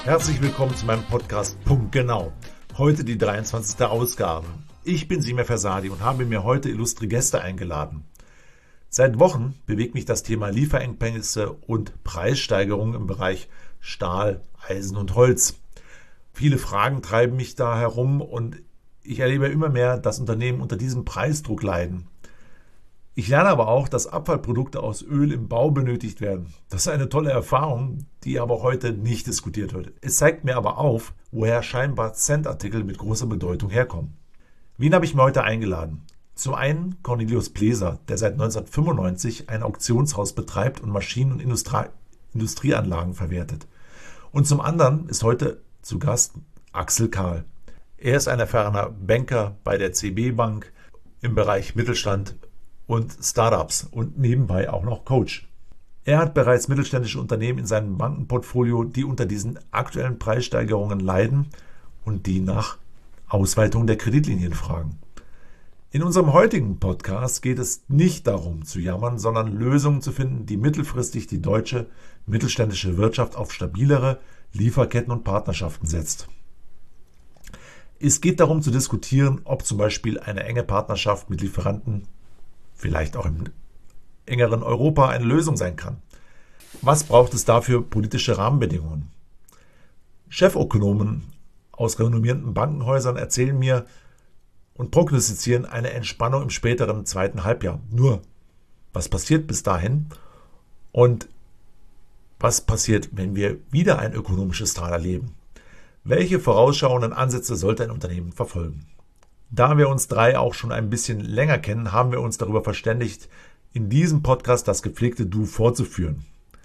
Herzlich willkommen zu meinem Podcast Punkt Genau. Heute die 23. Ausgabe. Ich bin Simir Fersadi und habe mir heute illustre Gäste eingeladen. Seit Wochen bewegt mich das Thema Lieferengpässe und Preissteigerungen im Bereich Stahl, Eisen und Holz. Viele Fragen treiben mich da herum und ich erlebe immer mehr, dass Unternehmen unter diesem Preisdruck leiden. Ich lerne aber auch, dass Abfallprodukte aus Öl im Bau benötigt werden. Das ist eine tolle Erfahrung, die aber heute nicht diskutiert wird. Es zeigt mir aber auf, woher scheinbar Centartikel mit großer Bedeutung herkommen. Wen habe ich mir heute eingeladen? Zum einen Cornelius Pleser, der seit 1995 ein Auktionshaus betreibt und Maschinen- und Industrieanlagen verwertet. Und zum anderen ist heute zu Gast Axel Kahl. Er ist ein erfahrener Banker bei der CB Bank im Bereich Mittelstand und Startups und nebenbei auch noch Coach. Er hat bereits mittelständische Unternehmen in seinem Bankenportfolio, die unter diesen aktuellen Preissteigerungen leiden und die nach Ausweitung der Kreditlinien fragen. In unserem heutigen Podcast geht es nicht darum zu jammern, sondern Lösungen zu finden, die mittelfristig die deutsche mittelständische Wirtschaft auf stabilere Lieferketten und Partnerschaften setzt. Es geht darum zu diskutieren, ob zum Beispiel eine enge Partnerschaft mit Lieferanten vielleicht auch im engeren Europa eine Lösung sein kann. Was braucht es dafür politische Rahmenbedingungen? Chefökonomen aus renommierten Bankenhäusern erzählen mir und prognostizieren eine Entspannung im späteren zweiten Halbjahr. Nur, was passiert bis dahin und was passiert, wenn wir wieder ein ökonomisches Tal erleben? Welche vorausschauenden Ansätze sollte ein Unternehmen verfolgen? Da wir uns drei auch schon ein bisschen länger kennen, haben wir uns darüber verständigt, in diesem Podcast das gepflegte Du fortzuführen.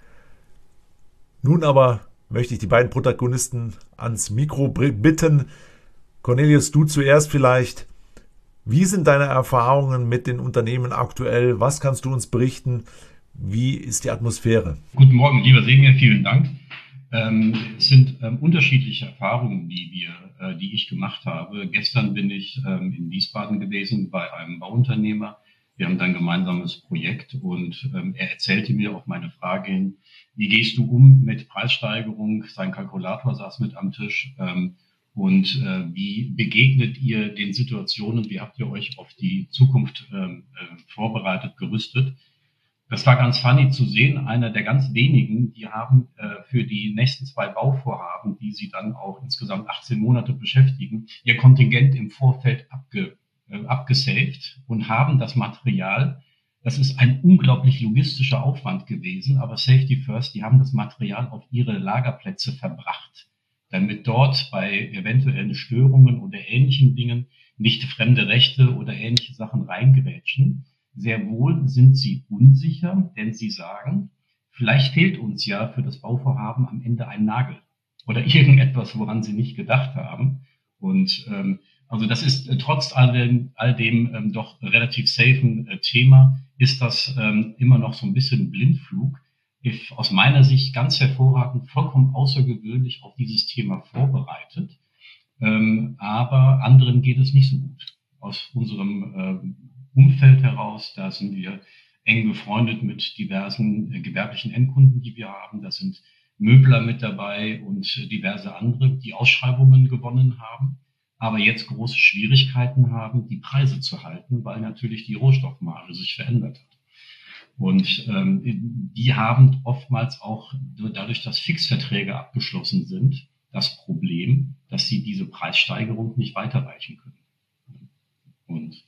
Nun aber möchte ich die beiden Protagonisten ans Mikro bitten. Cornelius, du zuerst vielleicht. Wie sind deine Erfahrungen mit den Unternehmen aktuell? Was kannst du uns berichten? Wie ist die Atmosphäre? Guten Morgen, lieber Semir, vielen Dank. Es sind unterschiedliche Erfahrungen, die ich gemacht habe. Gestern bin ich in Wiesbaden gewesen bei einem Bauunternehmer. Wir haben dann ein gemeinsames Projekt und er erzählte mir auf meine Frage hin, wie gehst du um mit Preissteigerung? Sein Kalkulator saß mit am Tisch. Und wie begegnet ihr den Situationen? Wie habt ihr euch auf die Zukunft vorbereitet, gerüstet? Das war ganz funny zu sehen. Einer der ganz wenigen, die haben für die nächsten 2 Bauvorhaben, die sie dann auch insgesamt 18 Monate beschäftigen, ihr Kontingent im Vorfeld abgesaved und haben das Material. Das ist ein unglaublich logistischer Aufwand gewesen, aber Safety First, die haben das Material auf ihre Lagerplätze verbracht, damit dort bei eventuellen Störungen oder ähnlichen Dingen nicht fremde Rechte oder ähnliche Sachen reingerätschen. Sehr wohl sind sie unsicher, denn sie sagen, vielleicht fehlt uns ja für das Bauvorhaben am Ende ein Nagel oder irgendetwas, woran sie nicht gedacht haben. Und also das ist trotz all dem doch relativ safen Thema, ist das immer noch so ein bisschen Blindflug. Aus meiner Sicht ganz hervorragend, vollkommen außergewöhnlich auf dieses Thema vorbereitet. Aber anderen geht es nicht so gut. Aus unserem Umfeld heraus, da sind wir eng befreundet mit diversen gewerblichen Endkunden, die wir haben. Da sind Möbler mit dabei und diverse andere, die Ausschreibungen gewonnen haben, aber jetzt große Schwierigkeiten haben, die Preise zu halten, weil natürlich die Rohstoffmarge sich verändert hat. Und die haben oftmals auch dadurch, dass Fixverträge abgeschlossen sind, das Problem, dass sie diese Preissteigerung nicht weiterreichen können. Und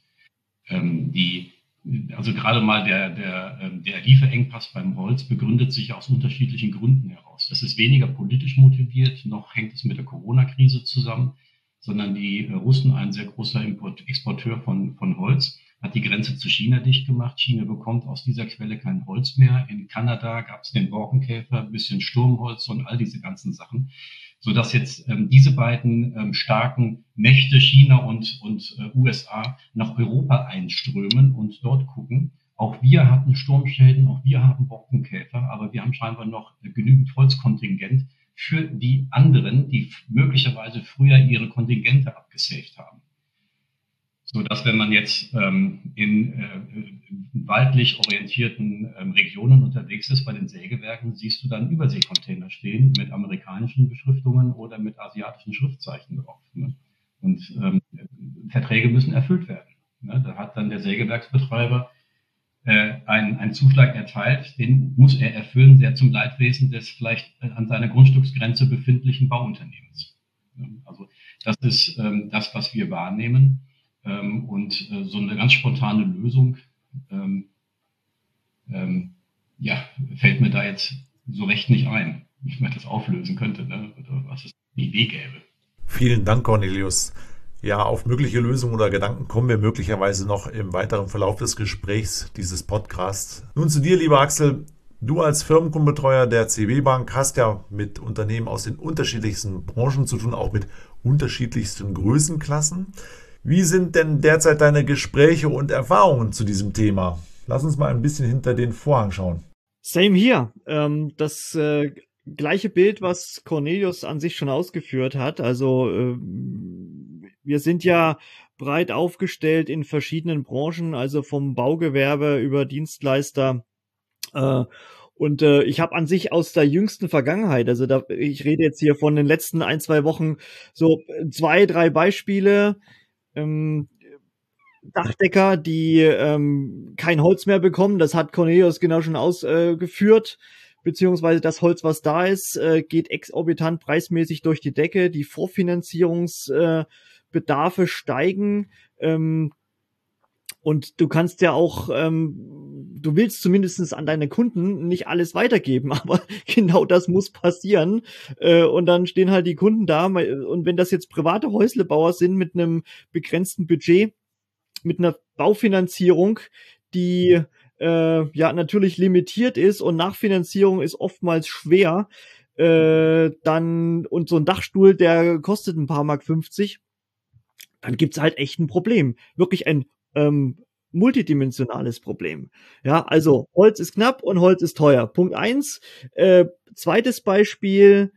also gerade mal der Lieferengpass beim Holz begründet sich aus unterschiedlichen Gründen heraus. Das ist weniger politisch motiviert, noch hängt es mit der Corona-Krise zusammen, sondern die Russen, ein sehr großer Exporteur von Holz, hat die Grenze zu China dicht gemacht. China bekommt aus dieser Quelle kein Holz mehr. In Kanada gab es den Borkenkäfer, ein bisschen Sturmholz und all diese ganzen Sachen, sodass jetzt diese beiden starken Mächte, China und USA, nach Europa einströmen und dort gucken. Auch wir hatten Sturmschäden, auch wir haben Borkenkäfer, aber wir haben scheinbar noch genügend Holzkontingent für die anderen, die möglicherweise früher ihre Kontingente abgesaved haben. So dass, wenn man jetzt waldlich orientierten Regionen unterwegs ist, bei den Sägewerken, siehst du dann Überseekontainer stehen mit amerikanischen Beschriftungen oder mit asiatischen Schriftzeichen drauf. Ne? Und Verträge müssen erfüllt werden. Ne? Da hat dann der Sägewerksbetreiber einen Zuschlag erteilt, den muss er erfüllen, sehr zum Leidwesen des vielleicht an seiner Grundstücksgrenze befindlichen Bauunternehmens. Also das ist das, was wir wahrnehmen. Und so eine ganz spontane Lösung fällt mir da jetzt so recht nicht ein, wie man das auflösen könnte, ne? Oder was es eine Idee gäbe. Vielen Dank, Cornelius. Ja, auf mögliche Lösungen oder Gedanken kommen wir möglicherweise noch im weiteren Verlauf des Gesprächs dieses Podcasts. Nun zu dir, lieber Axel. Du als Firmenkundenbetreuer der CW Bank hast ja mit Unternehmen aus den unterschiedlichsten Branchen zu tun, auch mit unterschiedlichsten Größenklassen. Wie sind denn derzeit deine Gespräche und Erfahrungen zu diesem Thema? Lass uns mal ein bisschen hinter den Vorhang schauen. Same hier. Das gleiche Bild, was Cornelius an sich schon ausgeführt hat. Also wir sind ja breit aufgestellt in verschiedenen Branchen, also vom Baugewerbe über Dienstleister. Und ich habe an sich aus der jüngsten Vergangenheit, also ich rede jetzt hier von den letzten 1-2 Wochen, so 2, 3 Beispiele. Dachdecker, die kein Holz mehr bekommen, das hat Cornelius genau schon ausgeführt, beziehungsweise das Holz, was da ist, geht exorbitant preismäßig durch die Decke, die Vorfinanzierungsbedarfe steigen, und du kannst ja auch, du willst zumindest an deine Kunden nicht alles weitergeben, aber genau das muss passieren. Und dann stehen halt die Kunden da. Und wenn das jetzt private Häuslebauer sind mit einem begrenzten Budget, mit einer Baufinanzierung, die natürlich limitiert ist und Nachfinanzierung ist oftmals schwer, dann und so ein Dachstuhl, der kostet ein paar Mark 50, dann gibt's halt echt ein Problem. Wirklich ein multidimensionales Problem. Ja, also Holz ist knapp und Holz ist teuer. Punkt 1. Zweites Beispiel,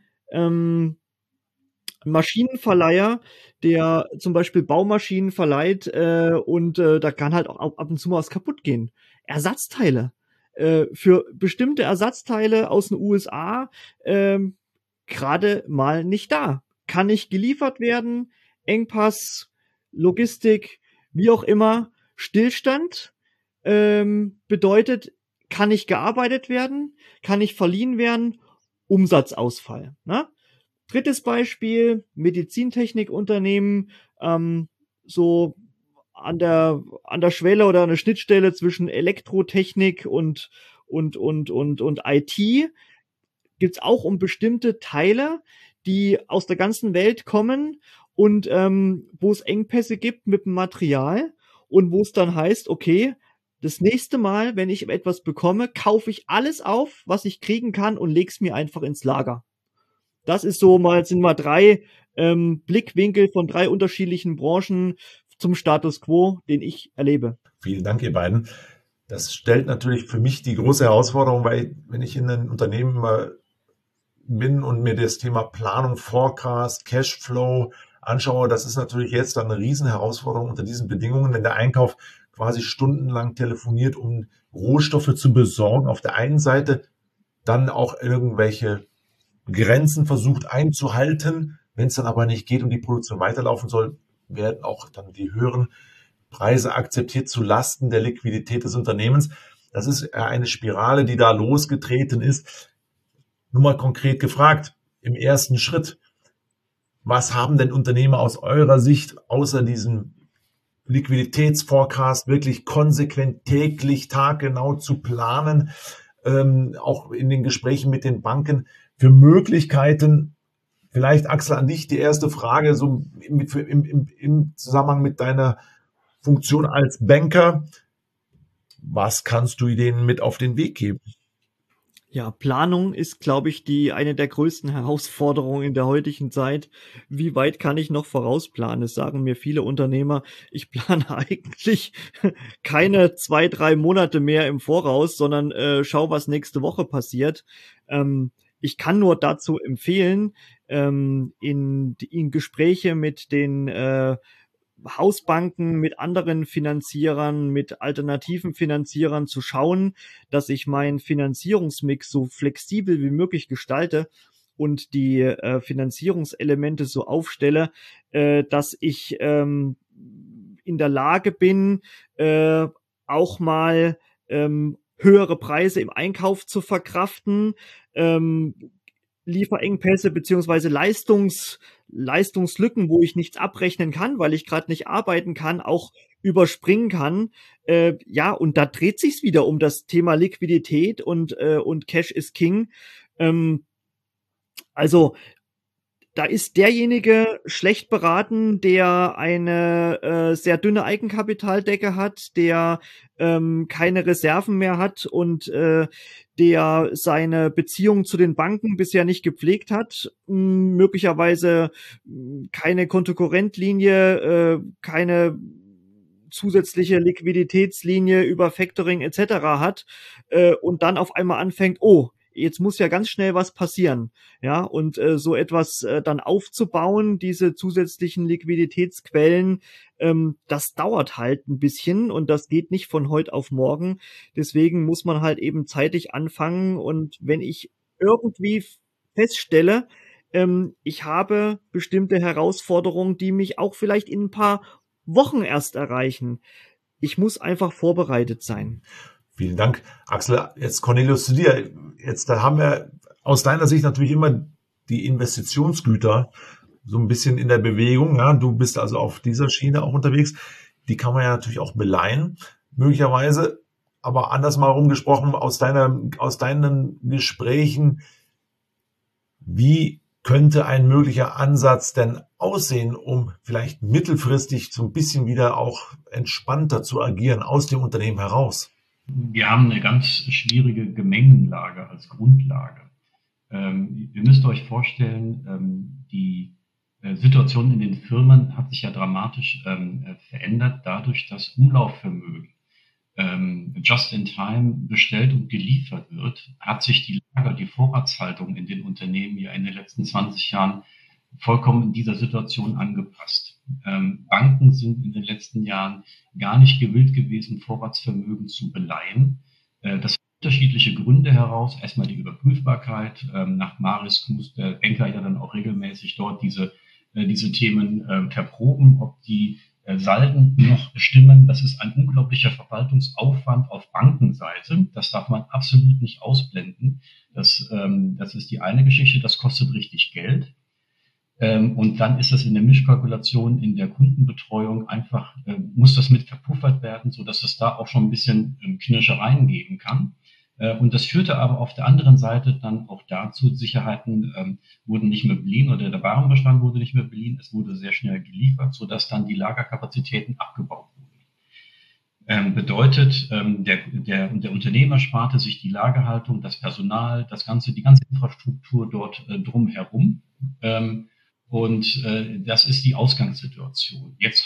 Maschinenverleiher, der zum Beispiel Baumaschinen verleiht und da kann halt auch ab und zu mal was kaputt gehen. Ersatzteile. Für bestimmte Ersatzteile aus den USA gerade mal nicht da. Kann nicht geliefert werden. Engpass, Logistik, wie auch immer, Stillstand bedeutet, kann nicht gearbeitet werden, kann nicht verliehen werden, Umsatzausfall. Ne? Drittes Beispiel, Medizintechnikunternehmen, so an der Schwelle oder an der Schnittstelle zwischen Elektrotechnik und IT gibt's auch um bestimmte Teile, die aus der ganzen Welt kommen und wo es Engpässe gibt mit dem Material und wo es dann heißt, okay, das nächste Mal, wenn ich etwas bekomme, kaufe ich alles auf, was ich kriegen kann und leg's mir einfach ins Lager. Das ist so sind mal 3 Blickwinkel von 3 unterschiedlichen Branchen zum Status quo, den ich erlebe. Vielen Dank, ihr beiden. Das stellt natürlich für mich die große Herausforderung, weil wenn ich in einem Unternehmen bin und mir das Thema Planung, Forecast, Cashflow anschaue, das ist natürlich jetzt dann eine riesen Herausforderung unter diesen Bedingungen, wenn der Einkauf quasi stundenlang telefoniert, um Rohstoffe zu besorgen. Auf der einen Seite dann auch irgendwelche Grenzen versucht einzuhalten. Wenn es dann aber nicht geht und die Produktion weiterlaufen soll, werden auch dann die höheren Preise akzeptiert zu Lasten der Liquidität des Unternehmens. Das ist eine Spirale, die da losgetreten ist. Nur mal konkret gefragt, im ersten Schritt, was haben denn Unternehmer aus eurer Sicht außer diesem Liquiditätsforecast wirklich konsequent täglich, taggenau zu planen, auch in den Gesprächen mit den Banken für Möglichkeiten? Vielleicht, Axel, an dich die erste Frage, so im Zusammenhang mit deiner Funktion als Banker. Was kannst du denen mit auf den Weg geben? Ja, Planung ist, glaube ich, eine der größten Herausforderungen in der heutigen Zeit. Wie weit kann ich noch vorausplanen? Es sagen mir viele Unternehmer, ich plane eigentlich keine 2, 3 Monate mehr im Voraus, sondern schau, was nächste Woche passiert. Ich kann nur dazu empfehlen, in Gespräche mit den Hausbanken, mit anderen Finanzierern, mit alternativen Finanzierern zu schauen, dass ich meinen Finanzierungsmix so flexibel wie möglich gestalte und die Finanzierungselemente so aufstelle, dass ich in der Lage bin, auch mal höhere Preise im Einkauf zu verkraften, Lieferengpässe beziehungsweise Leistungslücken, wo ich nichts abrechnen kann, weil ich gerade nicht arbeiten kann, auch überspringen kann. Ja, und da dreht sich's wieder um das Thema Liquidität und Cash is King. Also da ist derjenige schlecht beraten, der eine sehr dünne Eigenkapitaldecke hat, der keine Reserven mehr hat und der seine Beziehung zu den Banken bisher nicht gepflegt hat, möglicherweise keine Kontokorrentlinie, keine zusätzliche Liquiditätslinie über Factoring etc. hat und dann auf einmal anfängt, oh, jetzt muss ja ganz schnell was passieren, ja, und so etwas dann aufzubauen, diese zusätzlichen Liquiditätsquellen, das dauert halt ein bisschen und das geht nicht von heute auf morgen. Deswegen muss man halt eben zeitig anfangen und wenn ich irgendwie feststelle, ich habe bestimmte Herausforderungen, die mich auch vielleicht in ein paar Wochen erst erreichen. Ich muss einfach vorbereitet sein. Vielen Dank, Axel. Jetzt Cornelius zu dir. Jetzt, da haben wir aus deiner Sicht natürlich immer die Investitionsgüter so ein bisschen in der Bewegung. Ja, du bist also auf dieser Schiene auch unterwegs. Die kann man ja natürlich auch beleihen, möglicherweise. Aber anders mal rumgesprochen, aus deinen Gesprächen, wie könnte ein möglicher Ansatz denn aussehen, um vielleicht mittelfristig so ein bisschen wieder auch entspannter zu agieren aus dem Unternehmen heraus? Wir haben eine ganz schwierige Gemengenlage als Grundlage. Ihr müsst euch vorstellen, die Situation in den Firmen hat sich ja dramatisch verändert, dadurch, dass Umlaufvermögen just in time bestellt und geliefert wird, hat sich die Lager, die Vorratshaltung in den Unternehmen ja in den letzten 20 Jahren vollkommen in dieser Situation angepasst. Banken sind in den letzten Jahren gar nicht gewillt gewesen, Vorratsvermögen zu beleihen. Das hat unterschiedliche Gründe heraus. Erstmal die Überprüfbarkeit. Nach Maris muss der Banker ja dann auch regelmäßig dort diese Themen verproben, ob die Salden noch stimmen. Das ist ein unglaublicher Verwaltungsaufwand auf Bankenseite. Das darf man absolut nicht ausblenden. Das ist die eine Geschichte. Das kostet richtig Geld. Und dann ist das in der Mischkalkulation, in der Kundenbetreuung einfach, muss das mit verpuffert werden, so dass es da auch schon ein bisschen Knirschereien geben kann. Und das führte aber auf der anderen Seite dann auch dazu, Sicherheiten wurden nicht mehr beliehen oder der Warenbestand wurde nicht mehr beliehen. Es wurde sehr schnell geliefert, so dass dann die Lagerkapazitäten abgebaut wurden. Bedeutet, der Unternehmer sparte sich die Lagerhaltung, das Personal, die ganze Infrastruktur dort drumherum. Und das ist die Ausgangssituation. Jetzt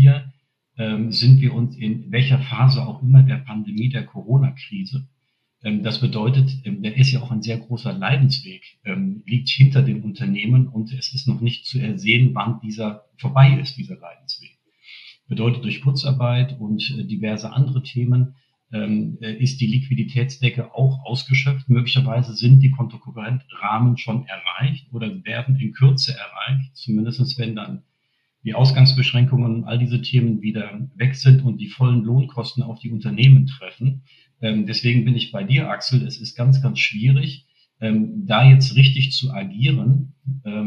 sind wir uns in welcher Phase auch immer der Pandemie, der Corona-Krise. Das bedeutet, der ist ja auch ein sehr großer Leidensweg, liegt hinter den Unternehmen und es ist noch nicht zu ersehen, wann dieser vorbei ist, dieser Leidensweg. Bedeutet, durch Kurzarbeit und diverse andere Themen ist die Liquiditätsdecke auch ausgeschöpft. Möglicherweise sind die Kontokorrentrahmen schon erreicht oder werden in Kürze erreicht, zumindest wenn dann die Ausgangsbeschränkungen und all diese Themen wieder weg sind und die vollen Lohnkosten auf die Unternehmen treffen. Deswegen bin ich bei dir, Axel. Es ist ganz, ganz schwierig, da jetzt richtig zu agieren.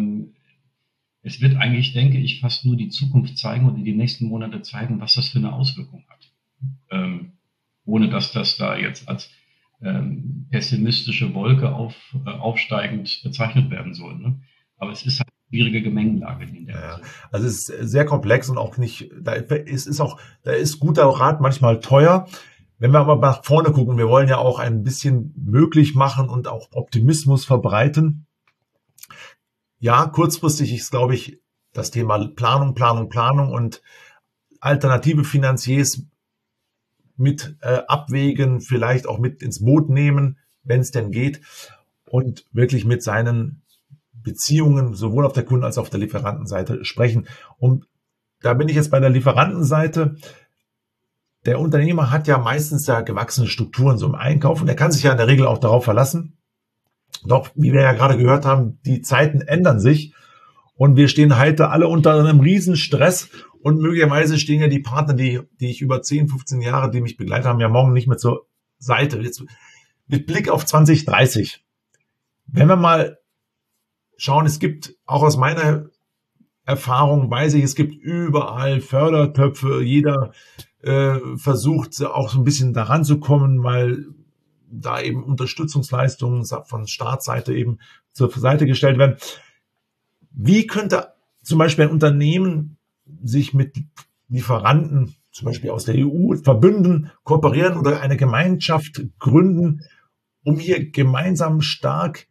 Es wird eigentlich, denke ich, fast nur die Zukunft zeigen und in den nächsten Monaten zeigen, was das für eine Auswirkung hat. Ohne dass das da jetzt als pessimistische Wolke aufsteigend bezeichnet werden soll. Ne? Aber es ist halt eine schwierige Gemengelage in der Hinsicht. Ja, also es ist sehr komplex und auch nicht, da ist guter Rat manchmal teuer. Wenn wir aber nach vorne gucken, wir wollen ja auch ein bisschen möglich machen und auch Optimismus verbreiten. Ja, kurzfristig ist, glaube ich, das Thema Planung und alternative Finanziers mit abwägen, vielleicht auch mit ins Boot nehmen, wenn es denn geht, und wirklich mit seinen Beziehungen sowohl auf der Kunden- als auch auf der Lieferantenseite sprechen, um da bin ich jetzt bei der Lieferantenseite. Der Unternehmer hat ja meistens ja gewachsene Strukturen so im Einkauf und er kann sich ja in der Regel auch darauf verlassen. Doch, wie wir ja gerade gehört haben, die Zeiten ändern sich und wir stehen heute alle unter einem riesen Stress und möglicherweise stehen ja die Partner, die ich über 10, 15 Jahre, die mich begleitet haben, ja morgen nicht mehr zur Seite. Jetzt mit Blick auf 2030. Wenn wir mal schauen, es gibt auch aus meiner Erfahrung, weiß ich, es gibt überall Fördertöpfe, jeder versucht auch so ein bisschen daran zu kommen, weil da eben Unterstützungsleistungen von Staatsseite eben zur Seite gestellt werden. Wie könnte zum Beispiel ein Unternehmen sich mit Lieferanten, zum Beispiel aus der EU, verbünden, kooperieren oder eine Gemeinschaft gründen, um hier gemeinsam stark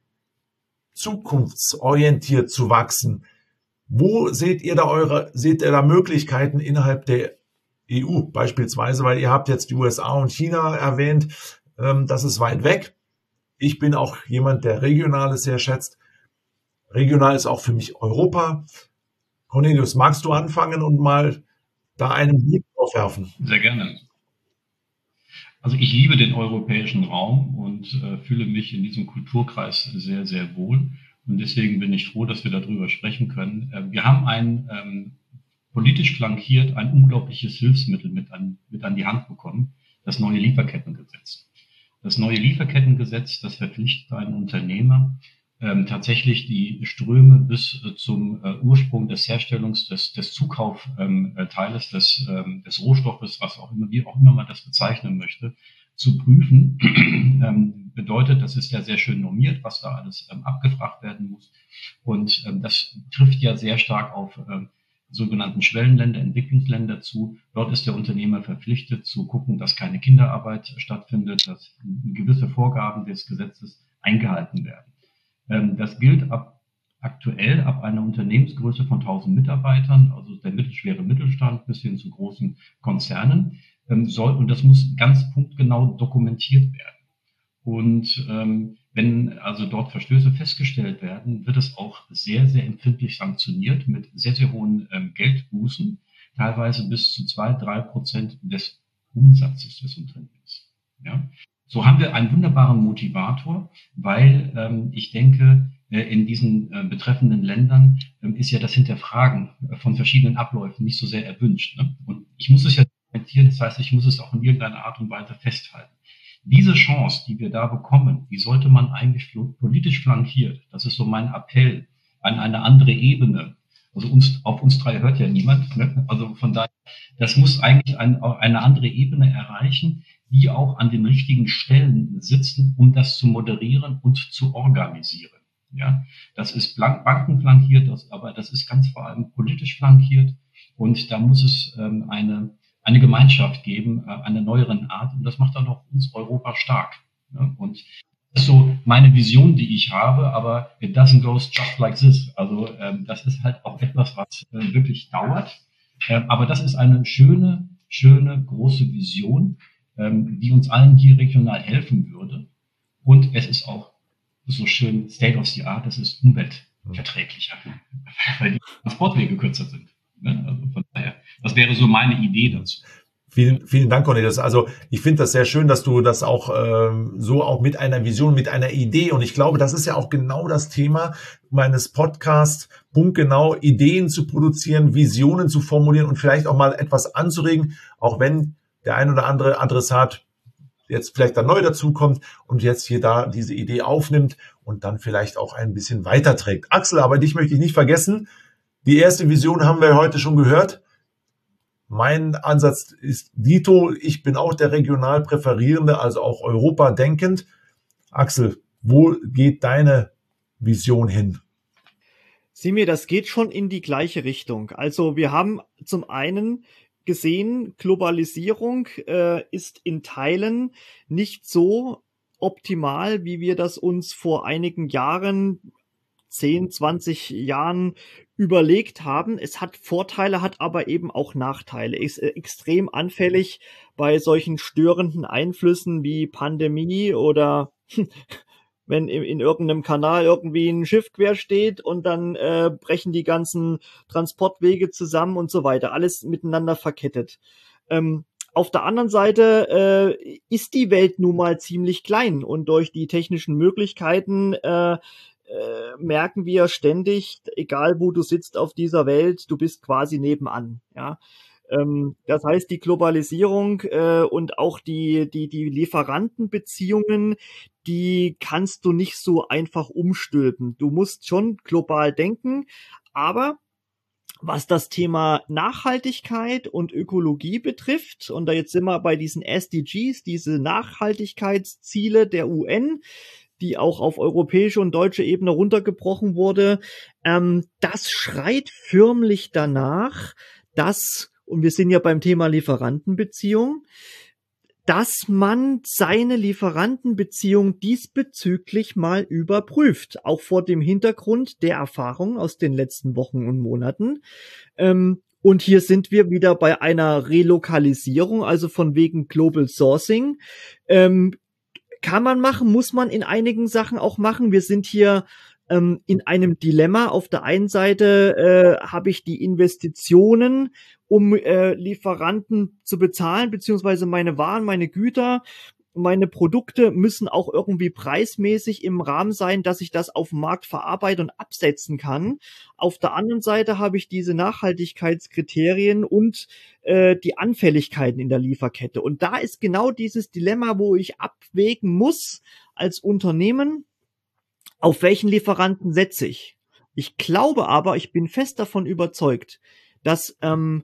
zukunftsorientiert zu wachsen? Wo seht ihr da Möglichkeiten innerhalb der EU beispielsweise, weil ihr habt jetzt die USA und China erwähnt, das ist weit weg. Ich bin auch jemand, der Regionales sehr schätzt. Regional ist auch für mich Europa. Cornelius, magst du anfangen und mal da einen Blick drauf werfen? Sehr gerne. Also ich liebe den europäischen Raum und fühle mich in diesem Kulturkreis sehr, sehr wohl. Und deswegen bin ich froh, dass wir darüber sprechen können. Wir haben politisch flankiert ein unglaubliches Hilfsmittel mit an die Hand bekommen, das neue Lieferkettengesetz. Das neue Lieferkettengesetz, das verpflichtet einen Unternehmer, tatsächlich die Ströme bis zum Ursprung des des Zukaufteiles, des Rohstoffes, wie auch immer man das bezeichnen möchte, zu prüfen. Bedeutet, das ist ja sehr schön normiert, was da alles abgefragt werden muss. Und das trifft ja sehr stark auf sogenannten Schwellenländer, Entwicklungsländer zu. Dort ist der Unternehmer verpflichtet zu gucken, dass keine Kinderarbeit stattfindet, dass gewisse Vorgaben des Gesetzes eingehalten werden. Das gilt aktuell ab einer Unternehmensgröße von 1000 Mitarbeitern, also der mittelschwere Mittelstand bis hin zu großen Konzernen, und das muss ganz punktgenau dokumentiert werden. Und wenn also dort Verstöße festgestellt werden, wird es auch sehr, sehr empfindlich sanktioniert mit sehr, sehr hohen Geldbußen, teilweise bis zu 2-3% des Umsatzes des Unternehmens. Ja? So haben wir einen wunderbaren Motivator, weil ich denke, in diesen betreffenden Ländern ist ja das Hinterfragen von verschiedenen Abläufen nicht so sehr erwünscht. Ne? Und ich muss es ja dokumentieren, das heißt, ich muss es auch in irgendeiner Art und Weise festhalten. Diese Chance, die wir da bekommen, die sollte man eigentlich politisch flankiert. Das ist so mein Appell an eine andere Ebene. Also auf uns drei hört ja niemand. Ne? Also von daher, das muss eigentlich eine andere Ebene erreichen, die auch an den richtigen Stellen sitzen, um das zu moderieren und zu organisieren. Ja, das ist bankenflankiert, aber das ist ganz vor allem politisch flankiert. Und da muss es eine Gemeinschaft geben, einer neueren Art. Und das macht dann auch uns Europa stark. Ne? Und das ist so meine Vision, die ich habe, aber it doesn't go just like this. Also das ist halt auch etwas, was wirklich dauert. Aber das ist eine schöne, große Vision, die uns allen hier regional helfen würde. Und es ist auch so schön State of the Art, es ist umweltverträglicher, weil die Transportwege kürzer sind. Also von daher, das wäre so meine Idee dazu. Vielen, vielen Dank, Cornelius. Also ich finde das sehr schön, dass du das auch so auch mit einer Vision, mit einer Idee, und ich glaube, das ist ja auch genau das Thema meines Podcasts, punktgenau Ideen zu produzieren, Visionen zu formulieren und vielleicht auch mal etwas anzuregen, auch wenn der ein oder andere Adressat jetzt vielleicht dann neu dazukommt und jetzt hier da diese Idee aufnimmt und dann vielleicht auch ein bisschen weiterträgt. Axel, aber dich möchte ich nicht vergessen. Die erste Vision haben wir heute schon gehört. Mein Ansatz ist dito. Ich bin auch der regional Präferierende, also auch Europa denkend. Axel, wo geht deine Vision hin? Sieh mir, das geht schon in die gleiche Richtung. Also wir haben zum einen gesehen, Globalisierung ist in Teilen nicht so optimal, wie wir das uns vor einigen Jahren, 10, 20 Jahren überlegt haben. Es hat Vorteile, hat aber eben auch Nachteile. Ist extrem anfällig bei solchen störenden Einflüssen wie Pandemie oder wenn in irgendeinem Kanal irgendwie ein Schiff quer steht und dann brechen die ganzen Transportwege zusammen und so weiter. Alles miteinander verkettet. Auf der anderen Seite ist die Welt nun mal ziemlich klein und durch die technischen Möglichkeiten merken wir ständig, egal wo du sitzt auf dieser Welt, du bist quasi nebenan. Ja, das heißt, die Globalisierung und auch die Lieferantenbeziehungen, die kannst du nicht so einfach umstülpen. Du musst schon global denken, aber was das Thema Nachhaltigkeit und Ökologie betrifft, und da jetzt sind wir bei diesen SDGs, diese Nachhaltigkeitsziele der UN, die auch auf europäische und deutsche Ebene runtergebrochen wurde, das schreit förmlich danach, dass, und wir sind ja beim Thema Lieferantenbeziehung, dass man seine Lieferantenbeziehung diesbezüglich mal überprüft, auch vor dem Hintergrund der Erfahrung aus den letzten Wochen und Monaten. Und hier sind wir wieder bei einer Relokalisierung, also von wegen Global Sourcing. Kann man machen, muss man in einigen Sachen auch machen. Wir sind hier in einem Dilemma. Auf der einen Seite habe ich die Investitionen, um Lieferanten zu bezahlen, beziehungsweise meine Waren, meine Güter, meine Produkte müssen auch irgendwie preismäßig im Rahmen sein, dass ich das auf dem Markt verarbeite und absetzen kann. Auf der anderen Seite habe ich diese Nachhaltigkeitskriterien und die Anfälligkeiten in der Lieferkette. Und da ist genau dieses Dilemma, wo ich abwägen muss als Unternehmen, auf welchen Lieferanten setze ich. Ich glaube aber, ich bin fest davon überzeugt, dass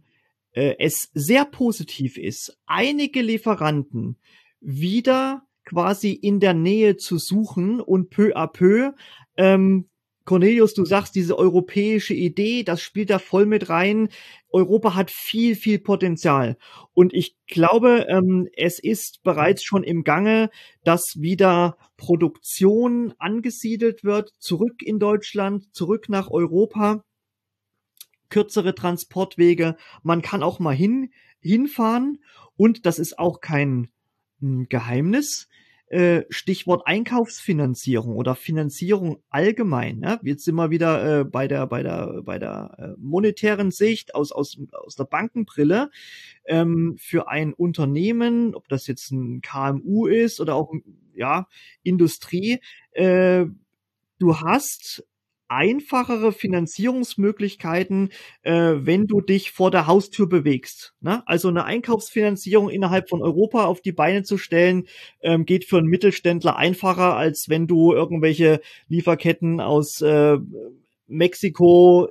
es sehr positiv ist, einige Lieferanten wieder quasi in der Nähe zu suchen und peu à peu, Cornelius, du sagst, diese europäische Idee, das spielt da voll mit rein. Europa hat viel, viel Potenzial. Und ich glaube, es ist bereits schon im Gange, dass wieder Produktion angesiedelt wird, zurück in Deutschland, zurück nach Europa, kürzere Transportwege. Man kann auch mal hinfahren. Und das ist auch kein Geheimnis. Stichwort Einkaufsfinanzierung oder Finanzierung allgemein. Ne? Jetzt sind wir wieder bei der monetären Sicht aus der Bankenbrille. Für ein Unternehmen, ob das jetzt ein KMU ist oder auch Industrie, du hast einfachere Finanzierungsmöglichkeiten, wenn du dich vor der Haustür bewegst. Ne? Also eine Einkaufsfinanzierung innerhalb von Europa auf die Beine zu stellen, geht für einen Mittelständler einfacher, als wenn du irgendwelche Lieferketten aus Mexiko,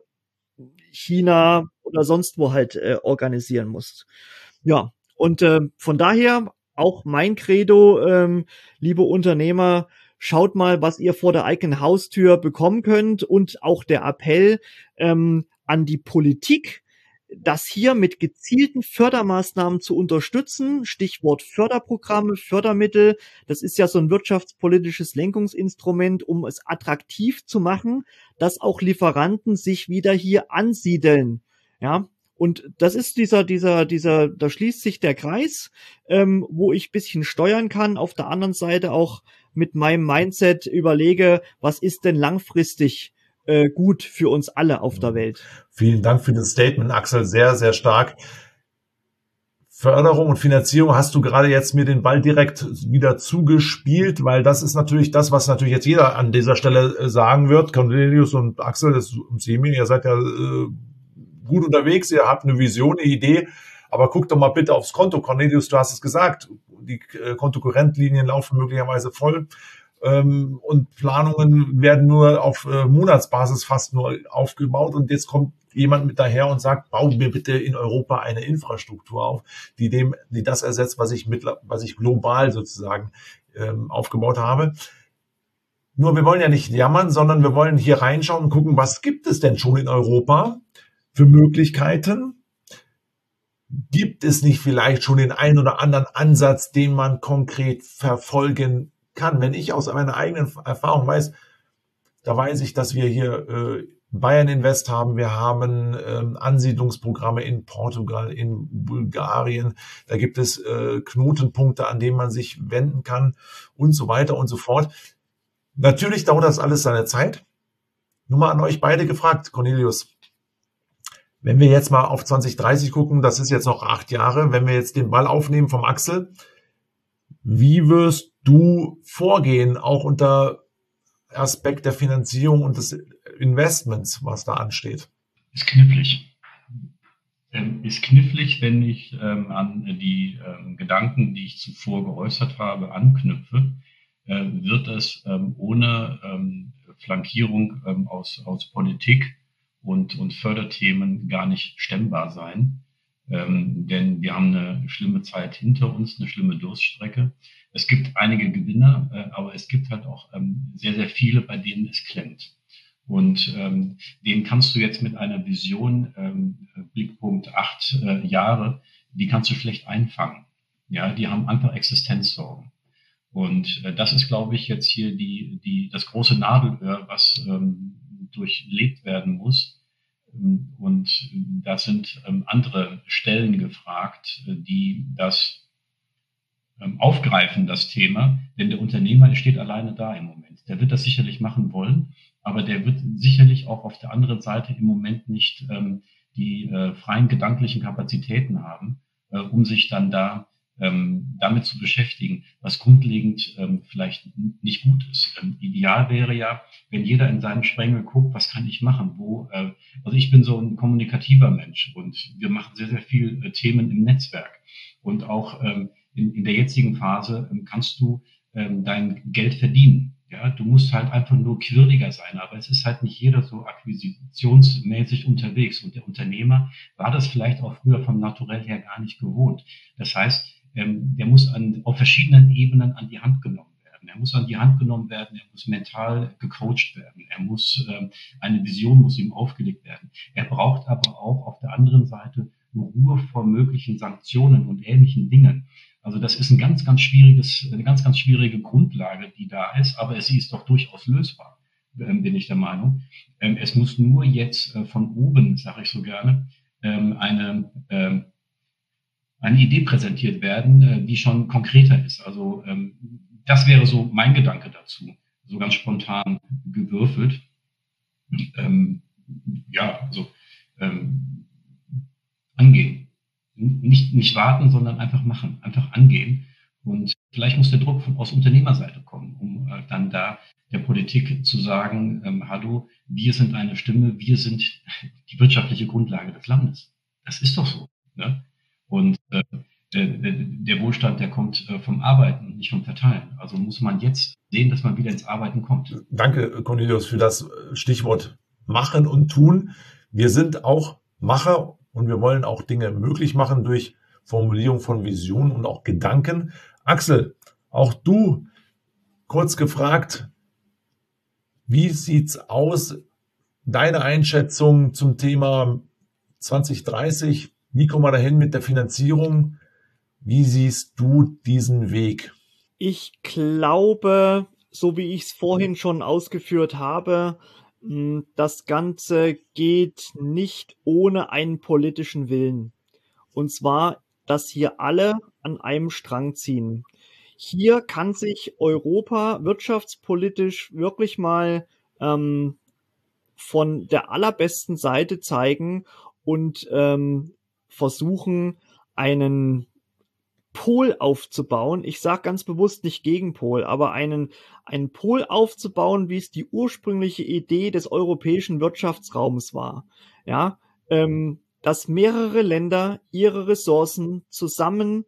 China oder sonst wo halt organisieren musst. Ja, und von daher auch mein Credo, liebe Unternehmer, schaut mal, was ihr vor der eigenen Haustür bekommen könnt und auch der Appell an die Politik, das hier mit gezielten Fördermaßnahmen zu unterstützen. Stichwort Förderprogramme, Fördermittel. Das ist ja so ein wirtschaftspolitisches Lenkungsinstrument, um es attraktiv zu machen, dass auch Lieferanten sich wieder hier ansiedeln. Ja. Und das ist da schließt sich der Kreis, wo ich bisschen steuern kann. Auf der anderen Seite auch mit meinem Mindset überlege, was ist denn langfristig gut für uns alle auf der Welt. Vielen Dank für das Statement, Axel, sehr, sehr stark. Förderung und Finanzierung hast du gerade jetzt mir den Ball direkt wieder zugespielt, weil das ist natürlich das, was natürlich jetzt jeder an dieser Stelle sagen wird. Cornelius und Axel, das und Semir, ihr seid ja gut unterwegs, ihr habt eine Vision, eine Idee, aber guckt doch mal bitte aufs Konto. Cornelius, du hast es gesagt, die Kontokorrentlinien laufen möglicherweise voll und Planungen werden nur auf Monatsbasis fast nur aufgebaut und jetzt kommt jemand mit daher und sagt, bauen wir bitte in Europa eine Infrastruktur auf, die das ersetzt, was ich global sozusagen aufgebaut habe. Nur wir wollen ja nicht jammern, sondern wir wollen hier reinschauen und gucken, was gibt es denn schon in Europa für Möglichkeiten? Gibt es nicht vielleicht schon den einen oder anderen Ansatz, den man konkret verfolgen kann? Wenn ich aus meiner eigenen Erfahrung weiß, da weiß ich, dass wir hier Bayern Invest haben, wir haben Ansiedlungsprogramme in Portugal, in Bulgarien, da gibt es Knotenpunkte, an denen man sich wenden kann und so weiter und so fort. Natürlich dauert das alles seine Zeit. Nur mal an euch beide gefragt, Cornelius. Wenn wir jetzt mal auf 2030 gucken, das ist jetzt noch 8 Jahre, wenn wir jetzt den Ball aufnehmen vom Axel, wie wirst du vorgehen, auch unter Aspekt der Finanzierung und des Investments, was da ansteht? Ist knifflig. Ist knifflig, wenn ich an die Gedanken, die ich zuvor geäußert habe, anknüpfe, wird es ohne Flankierung aus Politik und Förderthemen gar nicht stemmbar sein. Denn wir haben eine schlimme Zeit hinter uns, eine schlimme Durststrecke. Es gibt einige Gewinner, aber es gibt halt auch sehr, sehr viele, bei denen es klemmt. Und den kannst du jetzt mit einer Vision, Blickpunkt 8 Jahre, die kannst du schlecht einfangen. Ja, die haben einfach Existenzsorgen. Und das ist, glaube ich, jetzt hier das große Nadelöhr, was durchlebt werden muss. Und da sind andere Stellen gefragt, die das aufgreifen, das Thema. Denn der Unternehmer steht alleine da im Moment. Der wird das sicherlich machen wollen, aber der wird sicherlich auch auf der anderen Seite im Moment nicht die freien gedanklichen Kapazitäten haben, um sich dann damit zu beschäftigen, was grundlegend vielleicht nicht gut ist. Ideal wäre ja, wenn jeder in seinem Sprengel guckt, was kann ich machen, also ich bin so ein kommunikativer Mensch und wir machen sehr, sehr viel Themen im Netzwerk und auch in der jetzigen Phase kannst du dein Geld verdienen. Ja, du musst halt einfach nur quirliger sein, aber es ist halt nicht jeder so akquisitionsmäßig unterwegs und der Unternehmer war das vielleicht auch früher vom Naturell her gar nicht gewohnt. Das heißt, der muss auf verschiedenen Ebenen an die Hand genommen werden. Er muss an die Hand genommen werden, er muss mental gecoacht werden, eine Vision muss ihm aufgelegt werden. Er braucht aber auch auf der anderen Seite Ruhe vor möglichen Sanktionen und ähnlichen Dingen. Also das ist eine ganz, ganz schwierige Grundlage, die da ist, aber sie ist doch durchaus lösbar, bin ich der Meinung. Es muss nur jetzt von oben, sage ich so gerne, eine Idee präsentiert werden, die schon konkreter ist. Also das wäre so mein Gedanke dazu, so ganz spontan gewürfelt. Angehen. Nicht warten, sondern einfach machen, einfach angehen. Und vielleicht muss der Druck aus Unternehmerseite kommen, um dann da der Politik zu sagen, hallo, wir sind eine Stimme, wir sind die wirtschaftliche Grundlage des Landes. Das ist doch so. Ne? Und der Wohlstand, der kommt vom Arbeiten und nicht vom Verteilen. Also muss man jetzt sehen, dass man wieder ins Arbeiten kommt. Danke, Cornelius, für das Stichwort Machen und Tun. Wir sind auch Macher und wir wollen auch Dinge möglich machen durch Formulierung von Visionen und auch Gedanken. Axel, auch du, kurz gefragt, wie sieht's aus? Deine Einschätzung zum Thema 2030? Wie kommen wir dahin mit der Finanzierung? Wie siehst du diesen Weg? Ich glaube, so wie ich es vorhin schon ausgeführt habe, das Ganze geht nicht ohne einen politischen Willen. Und zwar, dass hier alle an einem Strang ziehen. Hier kann sich Europa wirtschaftspolitisch wirklich mal von der allerbesten Seite zeigen und versuchen, einen Pol aufzubauen. Ich sage ganz bewusst nicht Gegenpol, aber einen Pol aufzubauen, wie es die ursprüngliche Idee des europäischen Wirtschaftsraums war. Ja, dass mehrere Länder ihre Ressourcen zusammennehmen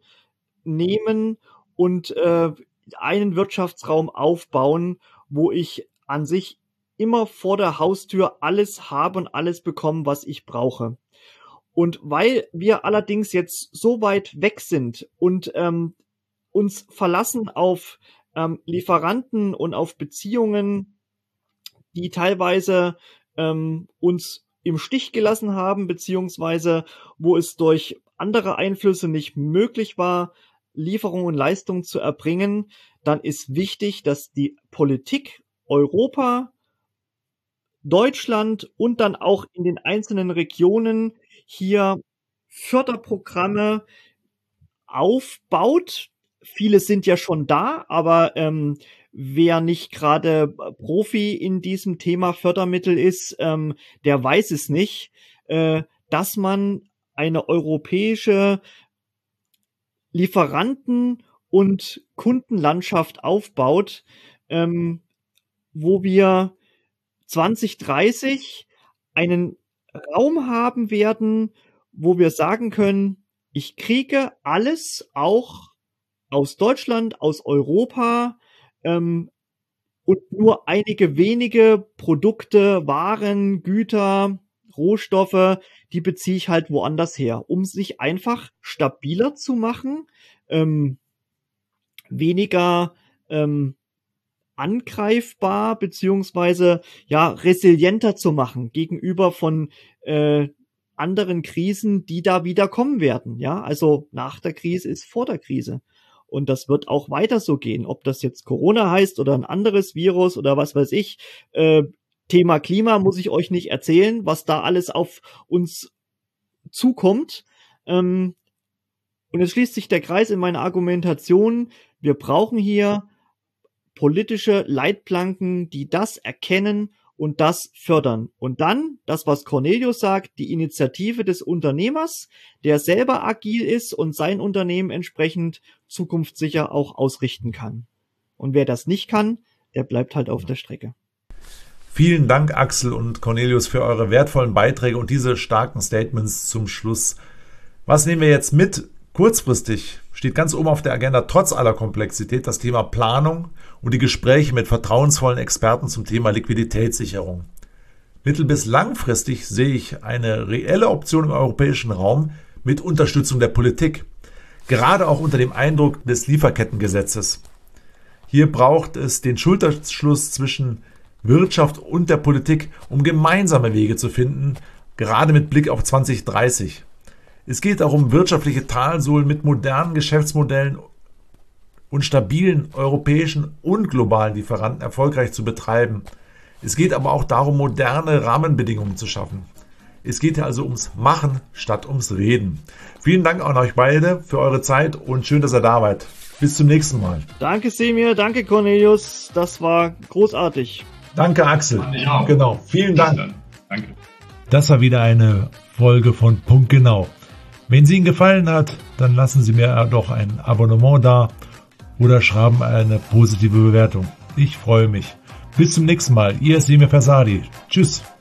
und einen Wirtschaftsraum aufbauen, wo ich an sich immer vor der Haustür alles habe und alles bekomme, was ich brauche. Und weil wir allerdings jetzt so weit weg sind und uns verlassen auf Lieferanten und auf Beziehungen, die teilweise uns im Stich gelassen haben, beziehungsweise wo es durch andere Einflüsse nicht möglich war, Lieferung und Leistung zu erbringen, dann ist wichtig, dass die Politik Europa, Deutschland und dann auch in den einzelnen Regionen hier Förderprogramme aufbaut. Viele sind ja schon da, aber wer nicht gerade Profi in diesem Thema Fördermittel ist, der weiß es nicht, dass man eine europäische Lieferanten- und Kundenlandschaft aufbaut, wo wir 2030 einen Raum haben werden, wo wir sagen können, ich kriege alles auch aus Deutschland, aus Europa, und nur einige wenige Produkte, Waren, Güter, Rohstoffe, die beziehe ich halt woanders her, um sich einfach stabiler zu machen, weniger angreifbar beziehungsweise ja resilienter zu machen gegenüber von anderen Krisen, die da wieder kommen werden. Ja, also nach der Krise ist vor der Krise. Und das wird auch weiter so gehen. Ob das jetzt Corona heißt oder ein anderes Virus oder was weiß ich. Thema Klima muss ich euch nicht erzählen, was da alles auf uns zukommt. Und es schließt sich der Kreis in meiner Argumentation. Wir brauchen hier politische Leitplanken, die das erkennen und das fördern. Und dann, das was Cornelius sagt, die Initiative des Unternehmers, der selber agil ist und sein Unternehmen entsprechend zukunftssicher auch ausrichten kann. Und wer das nicht kann, der bleibt halt auf der Strecke. Vielen Dank, Axel und Cornelius, für eure wertvollen Beiträge und diese starken Statements zum Schluss. Was nehmen wir jetzt mit? Kurzfristig steht ganz oben auf der Agenda trotz aller Komplexität das Thema Planung und die Gespräche mit vertrauensvollen Experten zum Thema Liquiditätssicherung. Mittel- bis langfristig sehe ich eine reelle Option im europäischen Raum mit Unterstützung der Politik, gerade auch unter dem Eindruck des Lieferkettengesetzes. Hier braucht es den Schulterschluss zwischen Wirtschaft und der Politik, um gemeinsame Wege zu finden, gerade mit Blick auf 2030. Es geht darum, wirtschaftliche Talsohlen mit modernen Geschäftsmodellen und stabilen europäischen und globalen Lieferanten erfolgreich zu betreiben. Es geht aber auch darum, moderne Rahmenbedingungen zu schaffen. Es geht also ums Machen statt ums Reden. Vielen Dank an euch beide für eure Zeit und schön, dass ihr da wart. Bis zum nächsten Mal. Danke Semir, danke Cornelius, das war großartig. Danke Axel. Genau, vielen Dank. Danke. Das war wieder eine Folge von Punkt Genau. Wenn sie Ihnen gefallen hat, dann lassen Sie mir doch ein Abonnement da oder schreiben eine positive Bewertung. Ich freue mich. Bis zum nächsten Mal. Ihr Semir Fersadi. Tschüss.